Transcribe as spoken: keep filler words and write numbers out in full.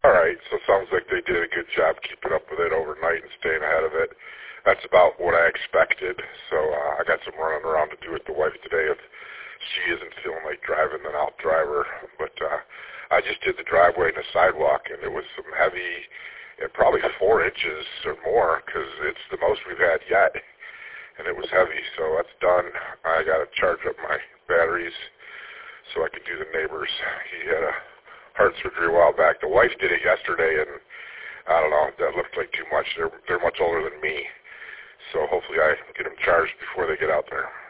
All right, so it sounds like they did a good job keeping up with it overnight and staying ahead of it. That's about what I expected. So uh, I got some running around to do with the wife today. If she isn't feeling like driving, then I'll drive her. But uh, I just did the driveway and the sidewalk, and it was some heavy, and probably four inches or more, because it's the most we've had yet. And it was heavy, so that's done. I got to charge up my batteries so I could do the neighbors. He had a heart surgery a while back. The wife did it yesterday, and I don't know, that looked like too much. They're they're much older than me, so hopefully I can get them charged before they get out there.